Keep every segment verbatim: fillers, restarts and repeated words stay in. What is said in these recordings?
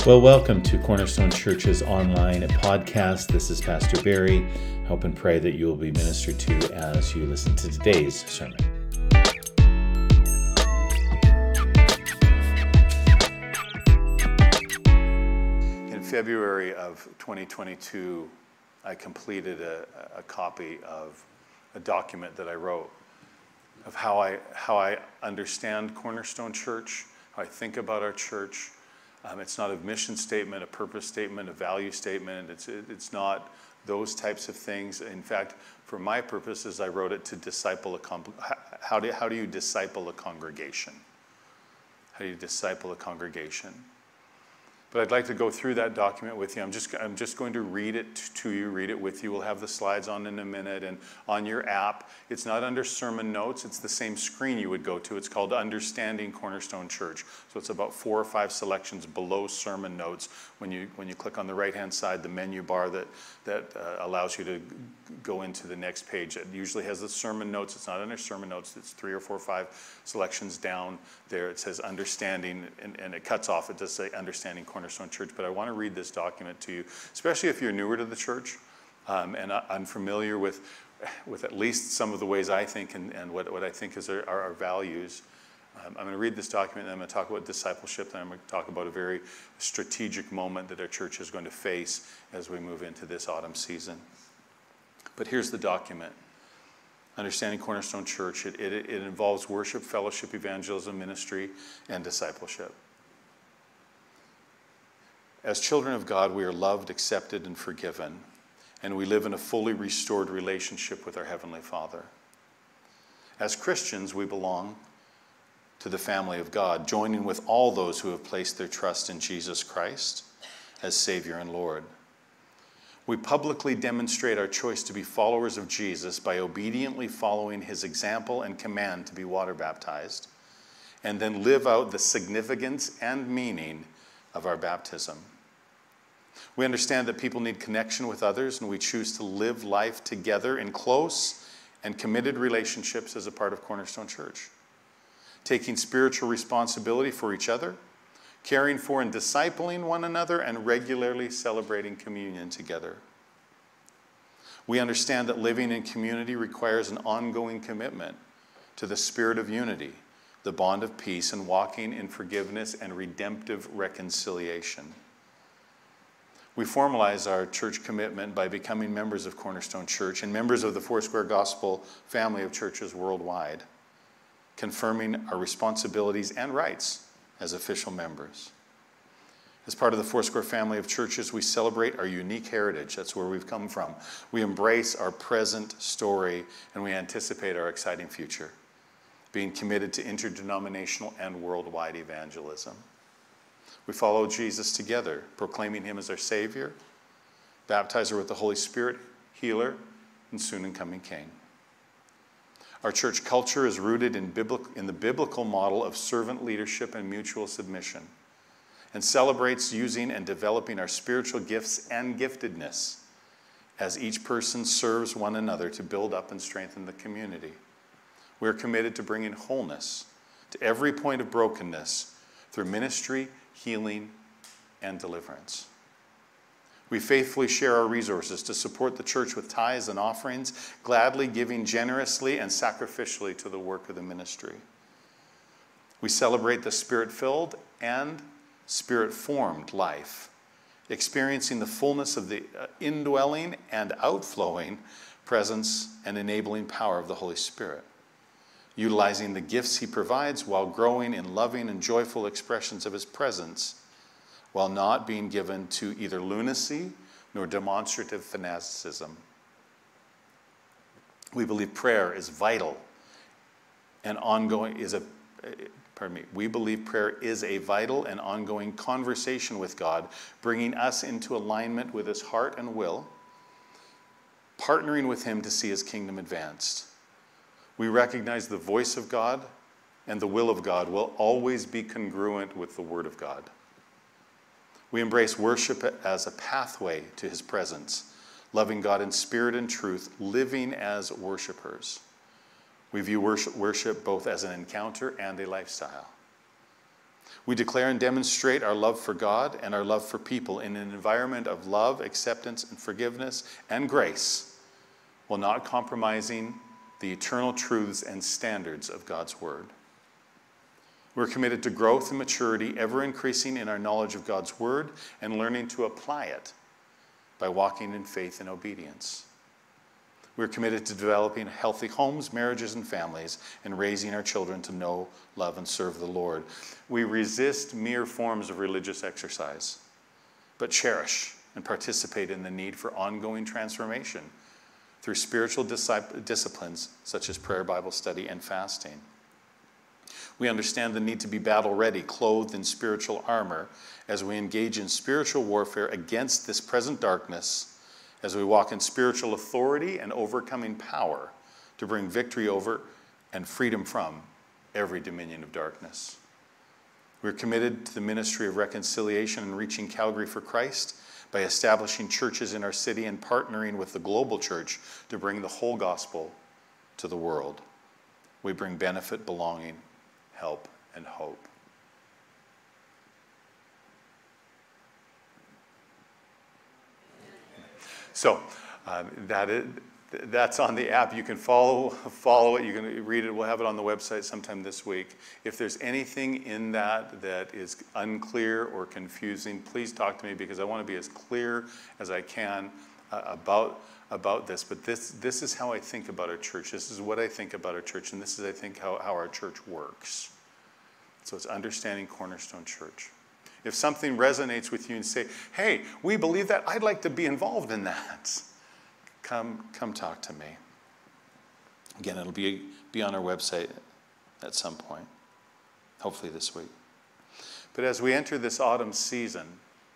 Well, welcome to Cornerstone Church's online podcast. This is Pastor Barry. Hope and pray that you will be ministered to as you listen to today's sermon. In February of twenty twenty-two, I completed a, a copy of a document that I wrote of how I how I understand Cornerstone Church, how I think about our church. Um, it's not a mission statement, a purpose statement, a value statement. It's it, it's not those types of things. In fact, for my purposes, I wrote it to disciple a con- how do how do you disciple a congregation? How do you disciple a congregation? But I'd like to go through that document with you. I'm just I'm just going to read it to you, read it with you. We'll have the slides on in a minute. And on your app, it's not under sermon notes. It's the same screen you would go to. It's called Understanding Cornerstone Church. So it's about four or five selections below sermon notes. When you when you click on the right-hand side, the menu bar that, that uh, allows you to go into the next page. It usually has the sermon notes. It's not under sermon notes. It's three or four or five selections down there. It says Understanding, and, and it cuts off. It does say Understanding Cornerstone Church, but I want to read this document to you, especially if you're newer to the church um, and unfamiliar with with at least some of the ways I think and, and what, what I think is our, our values. Um, I'm going to read this document, and I'm going to talk about discipleship, and I'm going to talk about a very strategic moment that our church is going to face as we move into this autumn season. But here's the document. Understanding Cornerstone Church. It, it, it involves worship, fellowship, evangelism, ministry, and discipleship. As children of God, we are loved, accepted, and forgiven, and we live in a fully restored relationship with our Heavenly Father. As Christians, we belong to the family of God, joining with all those who have placed their trust in Jesus Christ as Savior and Lord. We publicly demonstrate our choice to be followers of Jesus by obediently following his example and command to be water baptized, and then live out the significance and meaning of our baptism. We understand that people need connection with others, and we choose to live life together in close and committed relationships as a part of Cornerstone Church, taking spiritual responsibility for each other, caring for and discipling one another, and regularly celebrating communion together. We understand that living in community requires an ongoing commitment to the spirit of unity, the bond of peace, and walking in forgiveness and redemptive reconciliation. We formalize our church commitment by becoming members of Cornerstone Church and members of the Foursquare Gospel family of churches worldwide, confirming our responsibilities and rights as official members. As part of the Foursquare family of churches, we celebrate our unique heritage. That's where we've come from. We embrace our present story, and we anticipate our exciting future, being committed to interdenominational and worldwide evangelism. We follow Jesus together, proclaiming him as our Savior, baptizer with the Holy Spirit, healer, and soon and coming King. Our church culture is rooted in, biblical, in the biblical model of servant leadership and mutual submission, and celebrates using and developing our spiritual gifts and giftedness as each person serves one another to build up and strengthen the community. We are committed to bringing wholeness to every point of brokenness through ministry, healing, and deliverance. We faithfully share our resources to support the church with tithes and offerings, gladly giving generously and sacrificially to the work of the ministry. We celebrate the Spirit-filled and Spirit-formed life, experiencing the fullness of the indwelling and outflowing presence and enabling power of the Holy Spirit, utilizing the gifts he provides while growing in loving and joyful expressions of his presence, while not being given to either lunacy nor demonstrative fanaticism. We believe prayer is vital and ongoing is a pardon me. We believe prayer is a vital and ongoing conversation with God, bringing us into alignment with his heart and will, partnering with him to see his kingdom advanced. We recognize the voice of God and the will of God will always be congruent with the Word of God. We embrace worship as a pathway to his presence, loving God in spirit and truth, living as worshipers. We view worship, worship both as an encounter and a lifestyle. We declare and demonstrate our love for God and our love for people in an environment of love, acceptance, and forgiveness and grace, while not compromising the eternal truths and standards of God's Word. We're committed to growth and maturity, ever increasing in our knowledge of God's Word and learning to apply it by walking in faith and obedience. We're committed to developing healthy homes, marriages, and families, and raising our children to know, love, and serve the Lord. We resist mere forms of religious exercise, but cherish and participate in the need for ongoing transformation through spiritual disciplines such as prayer, Bible study, and fasting. We understand the need to be battle-ready, clothed in spiritual armor, as we engage in spiritual warfare against this present darkness, as we walk in spiritual authority and overcoming power to bring victory over and freedom from every dominion of darkness. We're committed to the ministry of reconciliation and reaching Calgary for Christ by establishing churches in our city and partnering with the global church to bring the whole gospel to the world. We bring benefit, belonging, help, and hope. So um, that is, that's on the app. You can follow, follow it. You can read it. We'll have it on the website sometime this week. If there's anything in that that is unclear or confusing, please talk to me, because I want to be as clear as I can uh, about, about this. But this, this is how I think about our church. This is what I think about our church, and this is, I think, how, how our church works. So it's understanding Cornerstone Church. If something resonates with you and say, hey, we believe that, I'd like to be involved in that, come, come talk to me. Again, it'll be, be on our website at some point, hopefully this week. But as we enter this autumn season,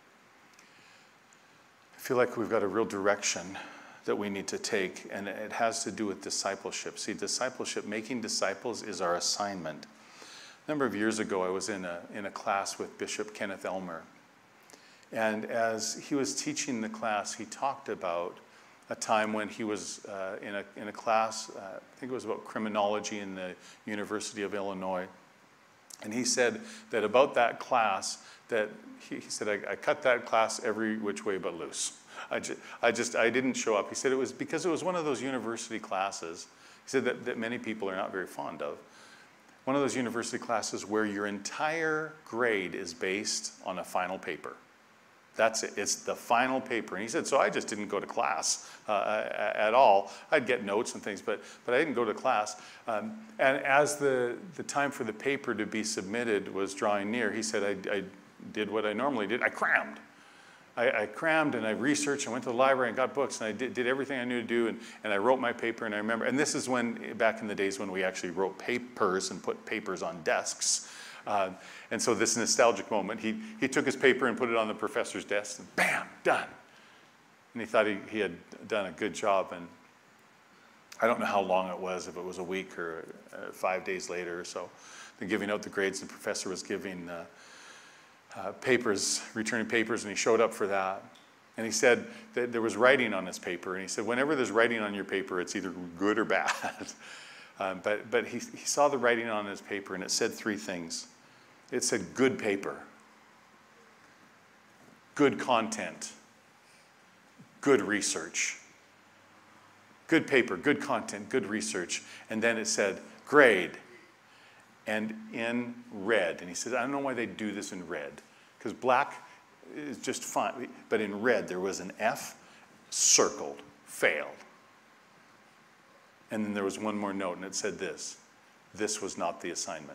I feel like we've got a real direction that we need to take, and it has to do with discipleship. See, discipleship, making disciples, is our assignment. A number of years ago, I was in a, in a class with Bishop Kenneth Elmer. And as he was teaching the class, he talked about a time when he was uh, in, a, in a class, uh, I think it was about criminology in the University of Illinois. And he said that about that class, that he, he said, I, I cut that class every which way but loose. I, ju I just, I didn't show up. He said it was because it was one of those university classes, he said that, that many people are not very fond of. One of those university classes where your entire grade is based on a final paper. That's it. It's the final paper. And he said, so I just didn't go to class uh, at all. I'd get notes and things, but, but I didn't go to class. Um, and as the, the time for the paper to be submitted was drawing near, he said, I, I did what I normally did. I crammed. I, I crammed and I researched and went to the library and got books and I did, did everything I knew to do, and, and I wrote my paper. And I remember, and this is when, back in the days when we actually wrote papers and put papers on desks. Uh, and so this nostalgic moment, he, he took his paper and put it on the professor's desk and bam, done. And he thought he, he had done a good job. And I don't know how long it was, if it was a week or uh, five days later or so. Then giving out the grades, the professor was giving uh, Uh, papers, returning papers, and he showed up for that. And he said that there was writing on his paper, and he said, whenever there's writing on your paper, it's either good or bad. um, but but he, he saw the writing on his paper, and it said three things. It said good paper, good content, good research. Good paper, good content, good research. And then it said grade. And in red, and he said, I don't know why they do this in red, because black is just fine, but in red there was an F, circled, failed. And then there was one more note, and it said this, this was not the assignment.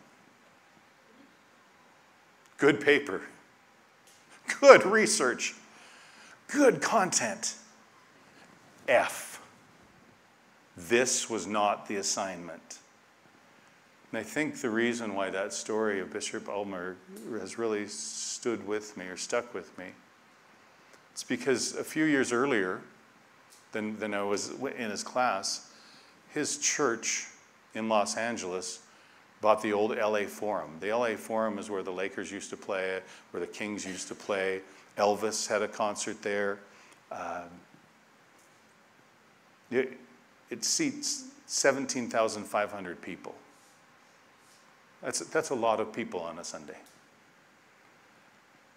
Good paper, good research, good content, F. This was not the assignment. And I think the reason why that story of Bishop Elmer has really stood with me or stuck with me, it's because a few years earlier than, than I was in his class, his church in Los Angeles bought the old L A Forum. The L A Forum is where the Lakers used to play, where the Kings used to play. Elvis had a concert there. Um, it, it seats seventeen thousand five hundred people. That's, that's a lot of people on a Sunday.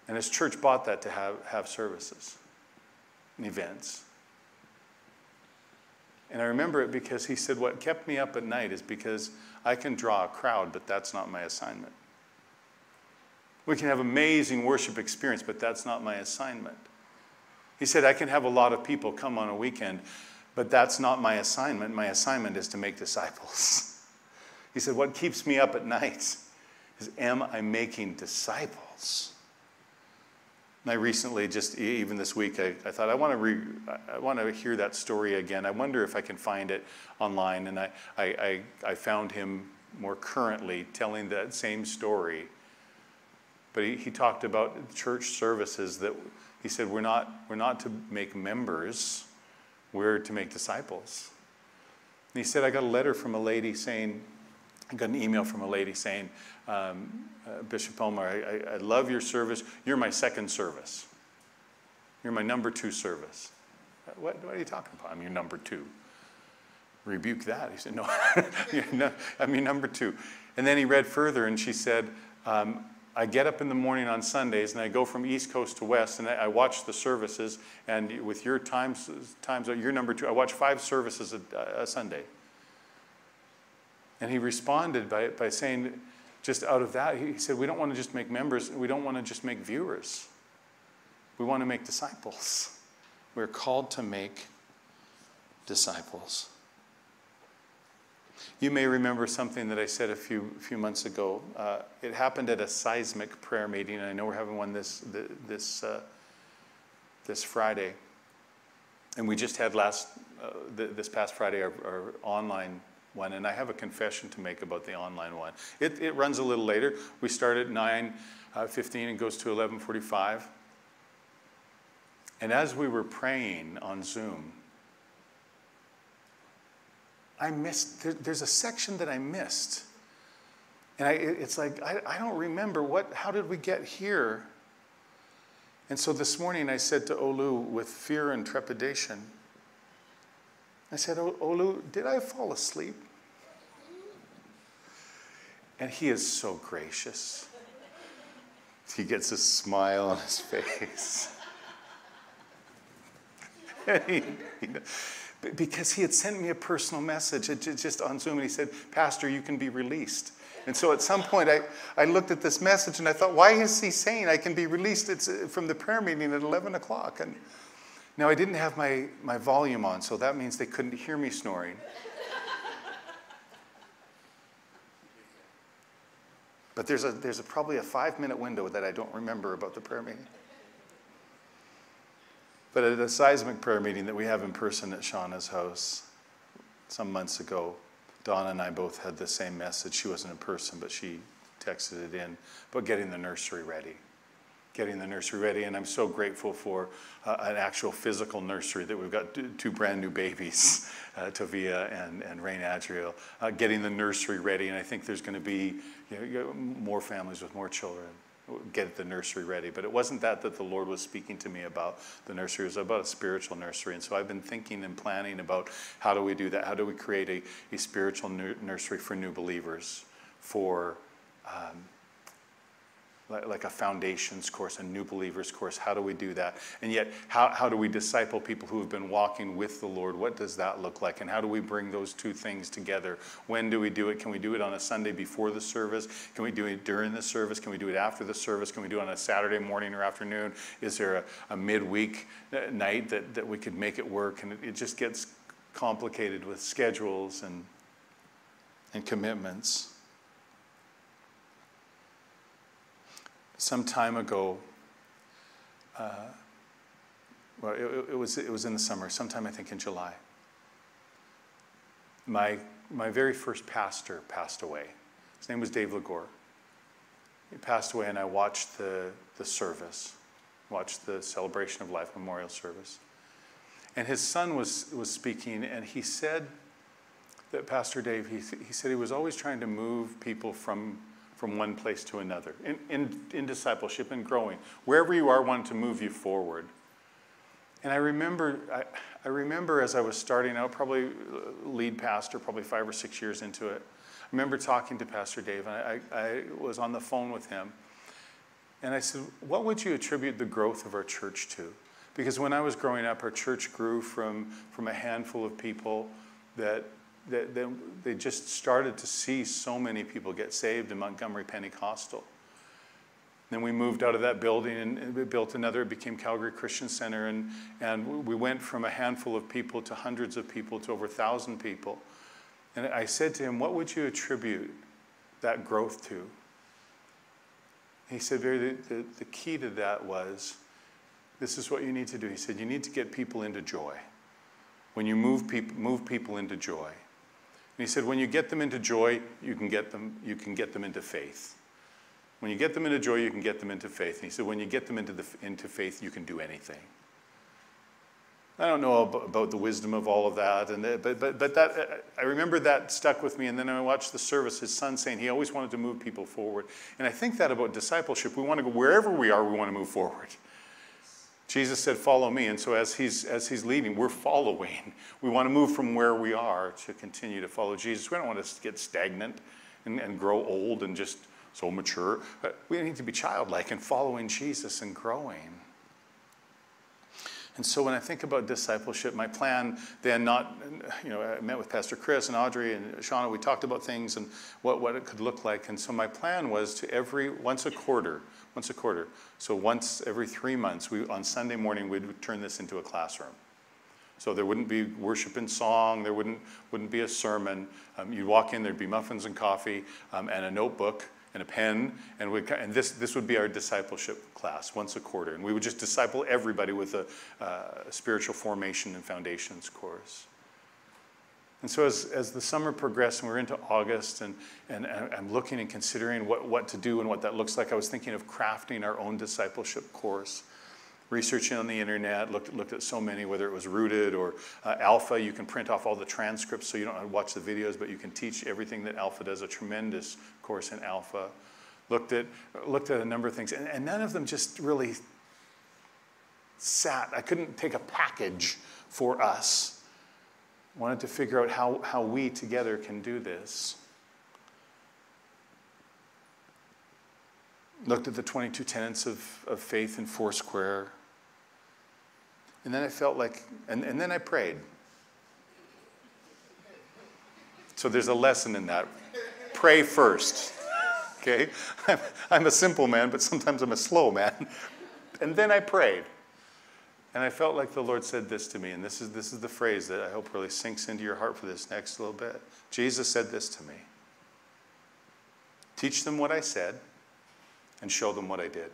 And his church bought that to have, have services and events. And I remember it because he said, what kept me up at night is because I can draw a crowd, but that's not my assignment. We can have amazing worship experience, but that's not my assignment. He said, I can have a lot of people come on a weekend, but that's not my assignment. My assignment is to make disciples. He said, what keeps me up at night is, am I making disciples? And I recently, just even this week, I, I thought, I want to re, I want to hear that story again. I wonder if I can find it online. And I, I, I, I found him more currently telling that same story. But he, he talked about church services that he said, we're not, we're not to make members, we're to make disciples. And he said, I got a letter from a lady saying, I got an email from a lady saying, um, uh, Bishop Elmer, I, I, I love your service. You're my second service. You're my number two service. What, what are you talking about? I'm your number two. Rebuke that. He said, no, no, I'm your number two. And then he read further and she said, um, I get up in the morning on Sundays and I go from East Coast to West and I, I watch the services, and with your times, times you're number two, I watch five services a, a Sunday. And he responded by, by saying, just out of that, he said, we don't want to just make members, we don't want to just make viewers. We want to make disciples. We're called to make disciples. You may remember something that I said a few few months ago. Uh, it happened at a seismic prayer meeting, and I know we're having one this this uh, this Friday. And we just had last uh, th this past Friday our, our online one, and I have a confession to make about the online one. It it runs a little later. We start at nine fifteen and goes to eleven forty-five. And as we were praying on Zoom, I missed, there, there's a section that I missed. And I, it's like, I, I don't remember, what. How did we get here? And so this morning I said to Olu with fear and trepidation, I said, Olu, did I fall asleep? And he is so gracious. He gets a smile on his face. he, he, Because he had sent me a personal message just on Zoom, and he said, Pastor, you can be released. And so at some point, I, I looked at this message, and I thought, why is he saying I can be released? It's from the prayer meeting at eleven o'clock. And now I didn't have my, my volume on, so that means they couldn't hear me snoring. But there's, a, there's a, probably a five-minute window that I don't remember about the prayer meeting. But at a seismic prayer meeting that we have in person at Shauna's house some months ago, Donna and I both had the same message. She wasn't in person, but she texted it in, about getting the nursery ready. Getting the nursery ready, and I'm so grateful for uh, an actual physical nursery that we've got two, two brand new babies, uh, Tavia and, and Rain Adriel, uh, getting the nursery ready, and I think there's going to be you know, more families with more children. Get the nursery ready. But it wasn't that that the Lord was speaking to me about the nursery. It was about a spiritual nursery. And so I've been thinking and planning about how do we do that? How do we create a, a spiritual nursery for new believers, for um, like a foundations course, a new believers course? How do we do that? And yet, how, how do we disciple people who have been walking with the Lord? What does that look like? And how do we bring those two things together? When do we do it? Can we do it on a Sunday before the service? Can we do it during the service? Can we do it after the service? Can we do it on a Saturday morning or afternoon? Is there a, a midweek night that, that we could make it work? And it, it just gets complicated with schedules and, and commitments. Some time ago, uh, well, it, it was it was in the summer, sometime I think in July. My my very first pastor passed away. His name was Dave Lagore. He passed away, and I watched the the service, watched the Celebration of Life memorial service, and his son was was speaking, and he said that Pastor Dave, he he said he was always trying to move people from. from one place to another, in, in, in discipleship and growing. Wherever you are, wanting to move you forward. And I remember, I, I remember as I was starting out, probably lead pastor, probably five or six years into it, I remember talking to Pastor Dave, and I, I was on the phone with him. And I said, what would you attribute the growth of our church to? Because when I was growing up, our church grew from, from a handful of people that, that, that they just started to see so many people get saved in Montgomery Pentecostal. Then we moved out of that building and we built another. It became Calgary Christian Center. And, and we went from a handful of people to hundreds of people to over a thousand people. And I said to him, what would you attribute that growth to? He said, Barry, the, the, the key to that was, this is what you need to do. He said, you need to get people into joy. When you move people, move people into joy. And he said, when you get them into joy, you can get them, you can get them into faith. When you get them into joy, you can get them into faith. And he said, when you get them into, the, into faith, you can do anything. I don't know about the wisdom of all of that, and but, but, but that, I remember that stuck with me, and then I watched the service, his son saying he always wanted to move people forward. And I think that about discipleship. We want to go wherever we are, we want to move forward. Jesus said, follow me, and so as he's, as he's leading, we're following. We want to move from where we are to continue to follow Jesus. We don't want to get stagnant and, and grow old and just so mature. But we need to be childlike and following Jesus and growing. And so when I think about discipleship, my plan then not, you know, I met with Pastor Chris and Audrey and Shauna. We talked about things and what, what it could look like. And so my plan was to every, once a quarter, once a quarter. So once every three months, we on Sunday morning, we'd turn this into a classroom. So there wouldn't be worship and song. There wouldn't, wouldn't be a sermon. Um, you'd walk in, there'd be muffins and coffee um, and a notebook and a pen, and, we, and this, this would be our discipleship class once a quarter. And we would just disciple everybody with a, uh, spiritual formation and foundations course. And so as, as the summer progressed and we're into August, and, and, and I'm looking and considering what, what to do and what that looks like, I was thinking of crafting our own discipleship course. Researching on the internet, looked, looked at so many, whether it was Rooted or uh, Alpha. You can print off all the transcripts so you don't have to watch the videos, but you can teach everything that Alpha does, a tremendous course in Alpha. Looked at, looked at a number of things, and, and none of them just really sat. I couldn't take a package for us. Wanted to figure out how, how we together can do this. Looked at the twenty-two tenets of, of faith in Foursquare. And then I felt like, and, and then I prayed. So there's a lesson in that. Pray first, okay? I'm, I'm a simple man, but sometimes I'm a slow man. And then I prayed. And I felt like the Lord said this to me, and this is, this is the phrase that I hope really sinks into your heart for this next little bit. Jesus said this to me. Teach them what I said, and show them what I did.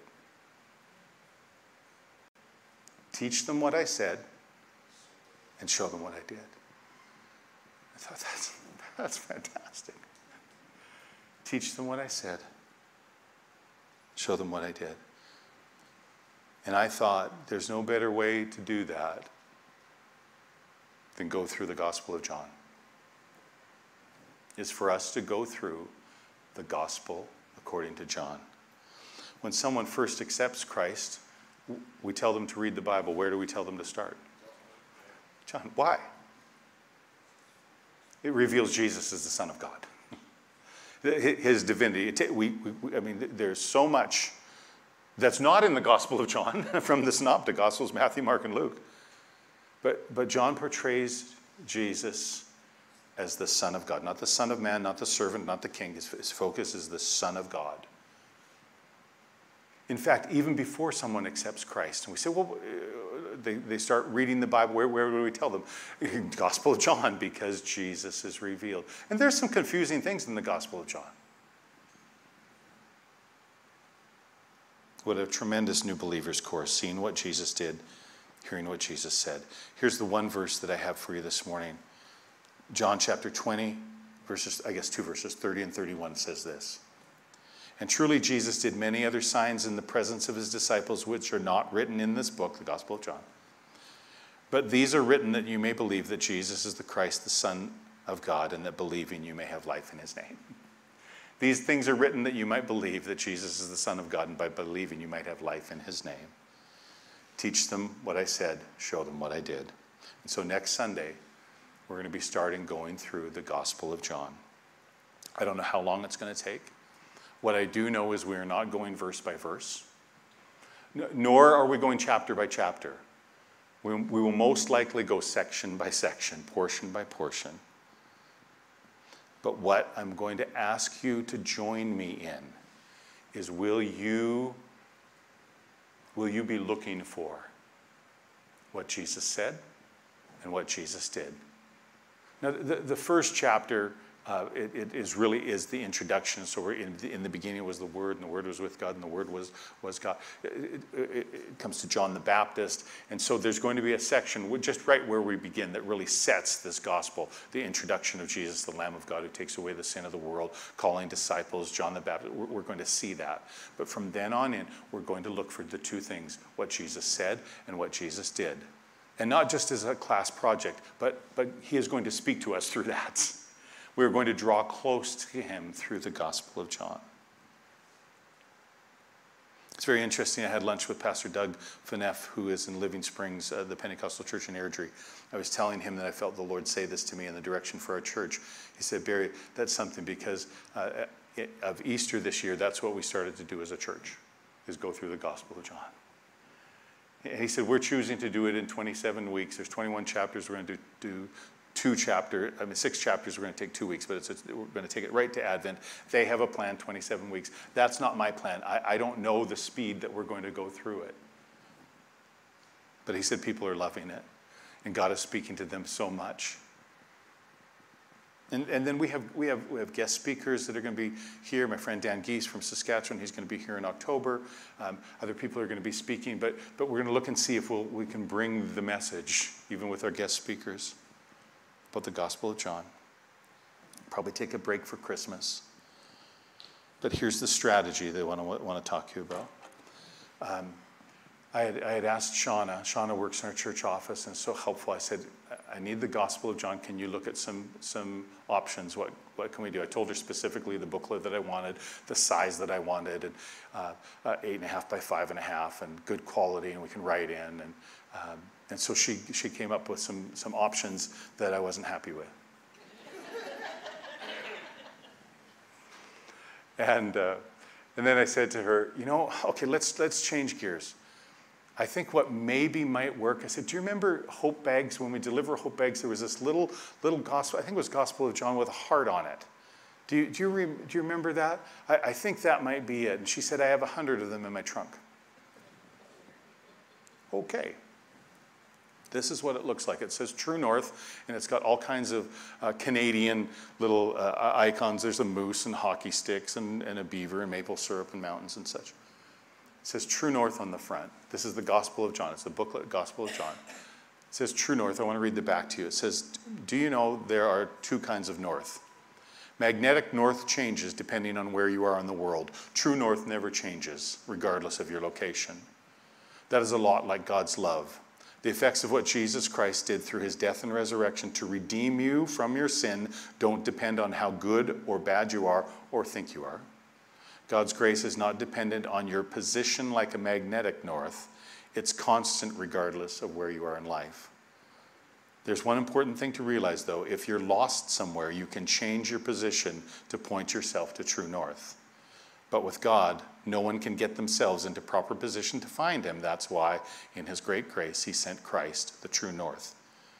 Teach them what I said, and show them what I did. I thought, that's, that's fantastic. Teach them what I said, show them what I did. And I thought, there's no better way to do that than go through the Gospel of John. It's for us to go through the Gospel according to John. When someone first accepts Christ, we tell them to read the Bible. Where do we tell them to start? John. Why? It reveals Jesus as the Son of God. His divinity. It, we, we, I mean, there's so much that's not in the Gospel of John from the Synoptic Gospels, Matthew, Mark, and Luke. But, but John portrays Jesus as the Son of God. Not the Son of Man, not the servant, not the king. His, his focus is the Son of God. In fact, even before someone accepts Christ, and we say, well, they, they start reading the Bible, where, where do we tell them? Gospel of John, because Jesus is revealed. And there's some confusing things in the Gospel of John. What a tremendous new believers course, seeing what Jesus did, hearing what Jesus said. Here's the one verse that I have for you this morning. John chapter twenty, verses, I guess two verses, thirty and thirty-one says this. And truly Jesus did many other signs in the presence of his disciples, which are not written in this book, the Gospel of John. But these are written that you may believe that Jesus is the Christ, the Son of God, and that believing you may have life in his name. These things are written that you might believe that Jesus is the Son of God, and by believing you might have life in his name. Teach them what I said, show them what I did. And so next Sunday, we're going to be starting going through the Gospel of John. I don't know how long it's going to take. What I do know is we are not going verse by verse. nor are we going chapter by chapter. We, we will most likely go section by section, portion by portion. But what I'm going to ask you to join me in is, will you, will you be looking for what Jesus said and what Jesus did? Now, the, the first chapter, uh, it, it is really is the introduction. So we're in, the, in the beginning was the Word, and the Word was with God, and the Word was, was God. It, it, it comes to John the Baptist. And so there's going to be a section just right where we begin that really sets this gospel, the introduction of Jesus, the Lamb of God who takes away the sin of the world, calling disciples, John the Baptist. We're, we're going to see that. But from then on in, we're going to look for the two things, what Jesus said and what Jesus did. And not just as a class project, but, but he is going to speak to us through that. We're going to draw close to him through the Gospel of John. It's very interesting. I had lunch with Pastor Doug Fineff, who is in Living Springs, uh, the Pentecostal Church in Airdrie. I was telling him that I felt the Lord say this to me in the direction for our church. He said, Barry, that's something, because uh, of Easter this year, that's what we started to do as a church, is go through the Gospel of John. And he said, we're choosing to do it in twenty-seven weeks. There's twenty-one chapters. We're going to do, do two chapters. I mean, six chapters. We're going to take two weeks, but it's, it's, we're going to take it right to Advent. They have a plan, twenty-seven weeks. That's not my plan. I, I don't know the speed that we're going to go through it. But he said people are loving it, and God is speaking to them so much. And, and then we have, we, have, we have guest speakers that are going to be here. My friend Dan Geese from Saskatchewan, he's going to be here in October. Um, other people are going to be speaking, but, but we're going to look and see if we'll, we can bring the message, even with our guest speakers, about the Gospel of John. Probably take a break for Christmas. But here's the strategy they want to, want to talk to you about. Um, I had, I had asked Shauna. Shauna works in our church office, and it's so helpful. I said, I need the Gospel of John. Can you look at some some options? What what can we do? I told her specifically the booklet that I wanted, the size that I wanted, and uh, uh, eight and a half by five and a half, and good quality, and we can write in. And um, and so she she came up with some some options that I wasn't happy with. and uh, and then I said to her, you know, okay, let's let's change gears. I think what maybe might work, I said, do you remember Hope Bags? When we deliver Hope Bags, there was this little little gospel, I think it was Gospel of John with a heart on it. Do you, do you, re, do you remember that? I, I think that might be it. And she said, I have a hundred of them in my trunk. Okay. This is what it looks like. It says True North, and it's got all kinds of uh, Canadian little uh, icons. There's a moose and hockey sticks and, and a beaver and maple syrup and mountains and such. It says True North on the front. This is the Gospel of John. It's the booklet, Gospel of John. It says True North. I want to read the back to you. It says, do you know there are two kinds of north? Magnetic north changes depending on where you are in the world. True north never changes, regardless of your location. That is a lot like God's love. The effects of what Jesus Christ did through his death and resurrection to redeem you from your sin don't depend on how good or bad you are or think you are. God's grace is not dependent on your position like a magnetic north. It's constant regardless of where you are in life. There's one important thing to realize, though. If you're lost somewhere, you can change your position to point yourself to true north. But with God, no one can get themselves into proper position to find him. That's why, in his great grace, he sent Christ, the true north,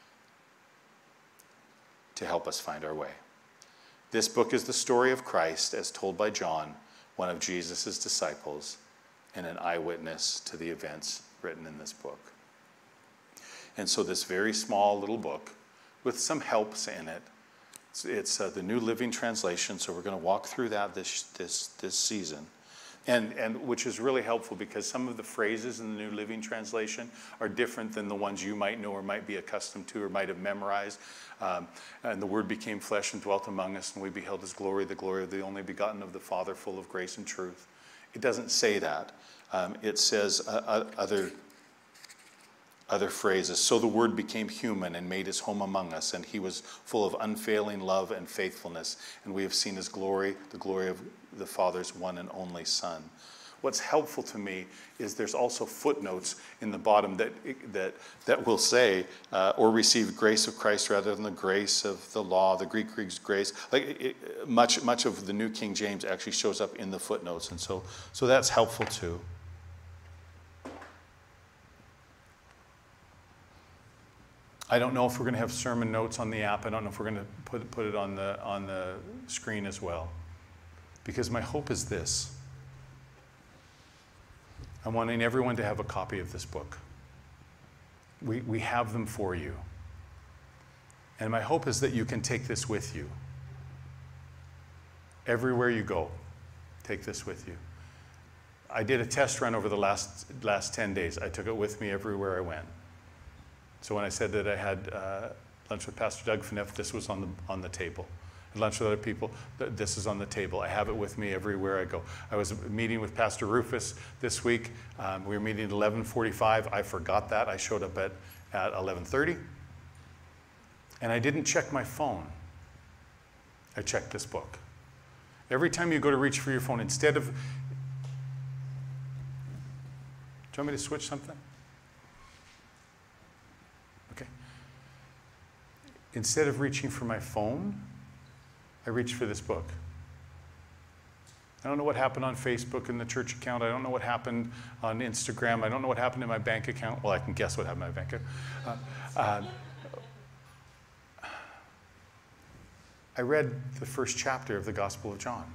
to help us find our way. This book is the story of Christ as told by John, one of Jesus' disciples, and an eyewitness to the events written in this book. And so this very small little book, with some helps in it, it's, it's uh, the New Living Translation, so we're going to walk through that this, this, this season. And, and which is really helpful because some of the phrases in the New Living Translation are different than the ones you might know or might be accustomed to or might have memorized. Um, and the Word became flesh and dwelt among us, and we beheld his glory, the glory of the only begotten of the Father, full of grace and truth. It doesn't say that. Um, it says uh, other, other phrases. So the Word became human and made his home among us, and he was full of unfailing love and faithfulness. And we have seen his glory, the glory of the Father's one and only Son. What's helpful to me is there's also footnotes in the bottom that that that will say uh, or receive grace of Christ rather than the grace of the law. The Greek reads grace. Like it, much much of the New King James actually shows up in the footnotes, and so so that's helpful too. I don't know if we're going to have sermon notes on the app. I don't know if we're going to put, put it on the, on the screen as well. Because my hope is this. I'm wanting everyone to have a copy of this book. We, we have them for you. And my hope is that you can take this with you. Everywhere you go, take this with you. I did a test run over the last, last ten days. I took it with me everywhere I went. So when I said that I had uh, lunch with Pastor Doug Fineff, this was on the, on the table. And lunch with other people, th this is on the table. I have it with me everywhere I go. I was meeting with Pastor Rufus this week. Um, we were meeting at eleven forty-five. I forgot that. I showed up at, at eleven thirty. And I didn't check my phone. I checked this book. Every time you go to reach for your phone, instead of... Do you want me to switch something? Okay. Instead of reaching for my phone, I reached for this book. I don't know what happened on Facebook in the church account. I don't know what happened on Instagram. I don't know what happened in my bank account. Well, I can guess what happened in my bank account. Uh, uh, I read the first chapter of the Gospel of John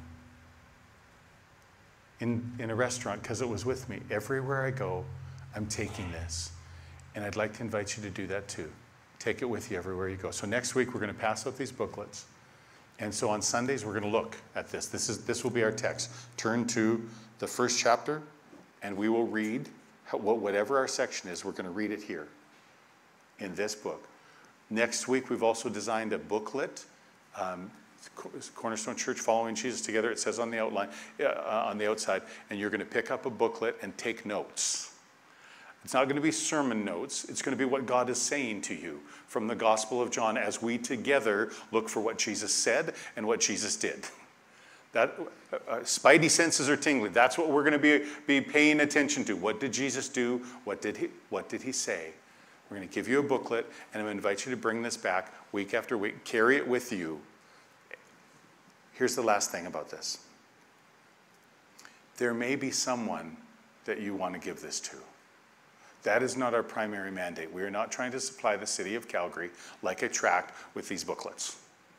in, in a restaurant because it was with me. Everywhere I go, I'm taking this. And I'd like to invite you to do that too. Take it with you everywhere you go. So next week, we're going to pass out these booklets. And so on Sundays, we're going to look at this. This is, this will be our text. Turn to the first chapter, and we will read, whatever our section is, we're going to read it here in this book. Next week, we've also designed a booklet. Um, Cornerstone Church Following Jesus Together, it says on the outline, uh, on the outside, and you're going to pick up a booklet and take notes. It's not going to be sermon notes. It's going to be what God is saying to you from the Gospel of John as we together look for what Jesus said and what Jesus did. That uh, spidey senses are tingling. That's what we're going to be, be paying attention to. What did Jesus do? What did he, what did he say? We're going to give you a booklet, and I'm going to invite you to bring this back week after week. Carry it with you. Here's the last thing about this. There may be someone that you want to give this to. That is not our primary mandate. We are not trying to supply the city of Calgary like a tract with these booklets.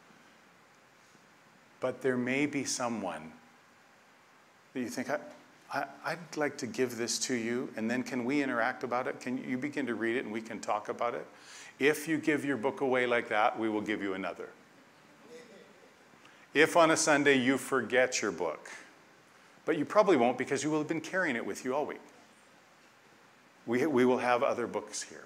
But there may be someone that you think, I, I, I'd like to give this to you, and then can we interact about it? Can you begin to read it and we can talk about it? If you give your book away like that, we will give you another. If on a Sunday you forget your book, but you probably won't because you will have been carrying it with you all week. We, we will have other books here.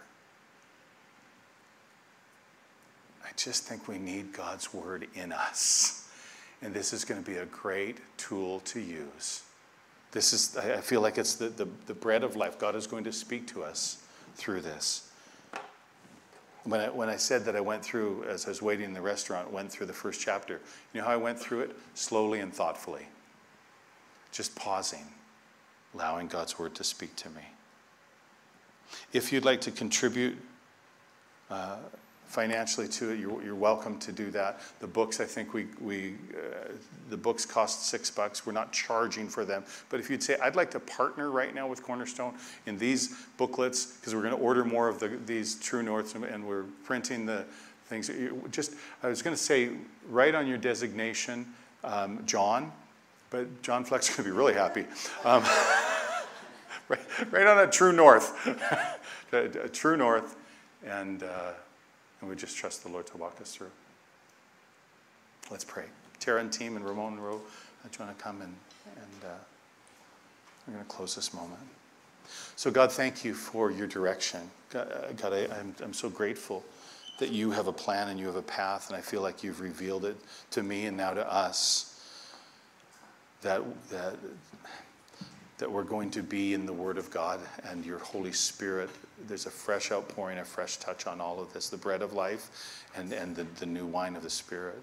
I just think we need God's word in us. And this is going to be a great tool to use. This is, I feel like it's the, the, the bread of life. God is going to speak to us through this. When I, when I said that I went through, as I was waiting in the restaurant, went through the first chapter, you know how I went through it? Slowly and thoughtfully. Just pausing, allowing God's word to speak to me. If you'd like to contribute uh, financially to it, you're, you're welcome to do that. The books, I think we, we uh, the books cost six bucks. We're not charging for them. But if you'd say, I'd like to partner right now with Cornerstone in these booklets, because we're going to order more of the, these True Norths, and we're printing the things. Just, I was going to say, write on your designation, um, John, but John Fleck's going to be really happy. Um, right, right on a True North, a, a True North, and. Uh, And we just trust the Lord to walk us through. Let's pray. Tara and team and Ramon and Ro, do you want to come and, and uh, we're going to close this moment. So God, thank you for your direction. God, God I, I'm, I'm so grateful that you have a plan and you have a path, and I feel like you've revealed it to me and now to us, that, that, that we're going to be in the Word of God and your Holy Spirit. There's a fresh outpouring, a fresh touch on all of this, the bread of life and, and the, the new wine of the Spirit.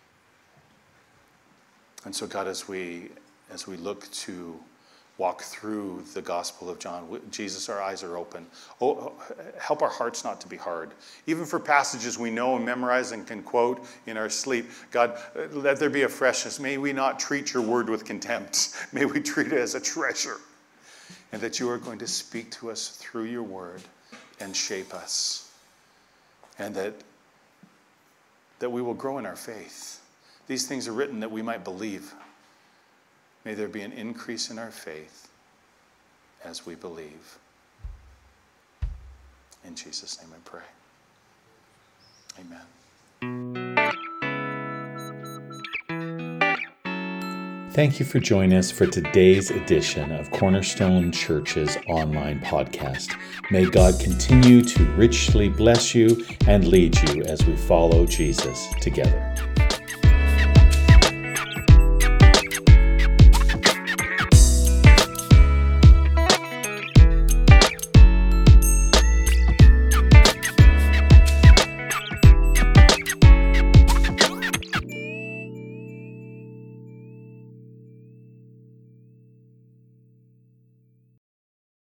And so God, as we, as we look to walk through the Gospel of John, Jesus, our eyes are open. Oh, help our hearts not to be hard. Even for passages we know and memorize and can quote in our sleep, God, let there be a freshness. May we not treat your word with contempt. May we treat it as a treasure. And that you are going to speak to us through your word and shape us and that, that we will grow in our faith. These things are written that we might believe. May there be an increase in our faith as we believe. In Jesus' name I pray. Amen. Thank you for joining us for today's edition of Cornerstone Church's online podcast. May God continue to richly bless you and lead you as we follow Jesus together.